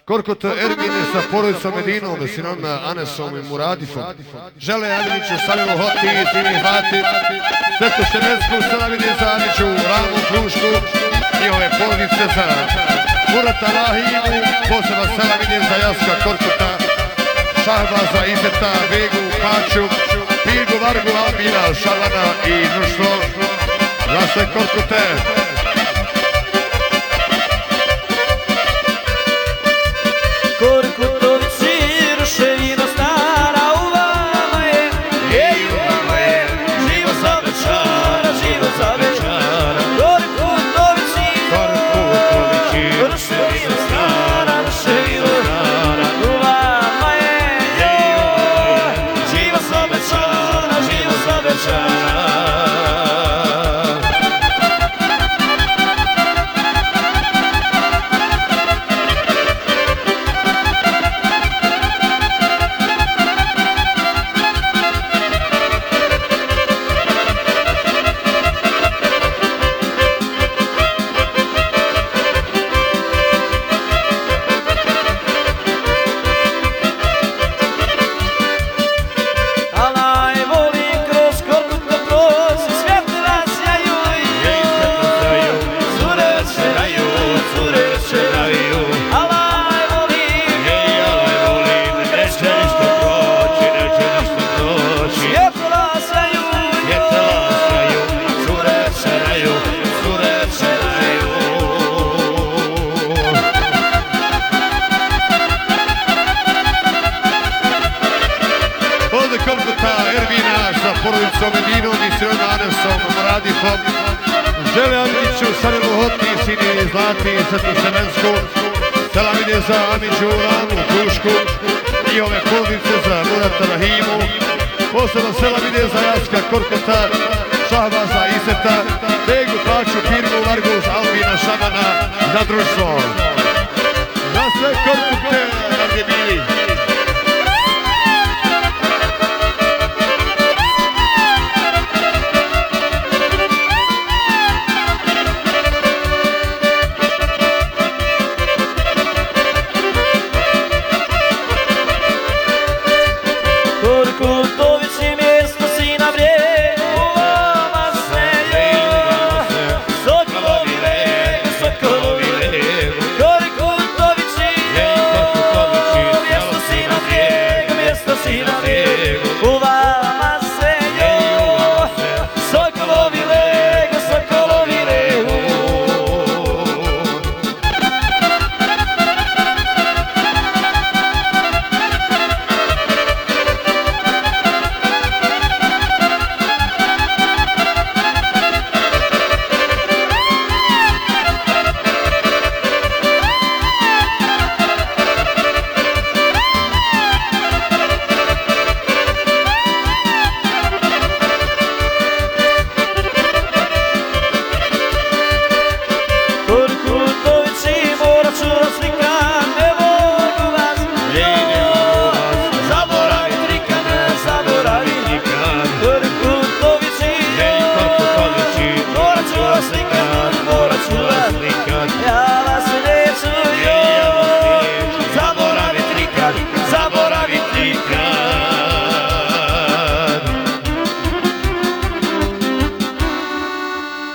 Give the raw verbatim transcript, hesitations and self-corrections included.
Korkut Ermine sa porodicom Medinom, sinom Anesom i Muradifom. Žele Adriću, Salilu Hoti, Sini Hvati, Svetu Šemensku, Salavide Zaniću, Ramu Krušku i ove porodice za Murata Rahimu, posebno Salavide za Jaska Korkuta, Šahbaza, Izeta, Vegu, Paču, Pirgu, Vargu, Albina, Šalana i društvo za sve Korkute. Korkutovci, ruševina stara, u vama je, ej, u vama je, živo za večara, živo za večara. Korkutovci, Korkutovići, ruševina stara, ruševina stara, u vama je, ej, u vama je, živo za večara, živo za večara. porodicom Medinom i sinom Anesom, Muradifom. Žele Adriću, Salilu Hoti, Sini Zlati, Svetu Šemensku, Salavide za Amiću, Ramu Krušku i ove porodice za Murata Rahimu. Posebno Salavide za Jaska Korkuta, Šahbaza, Izeta, Vegu, Paču, Pirgu, Vargu, Albina, Šamana, za društvo.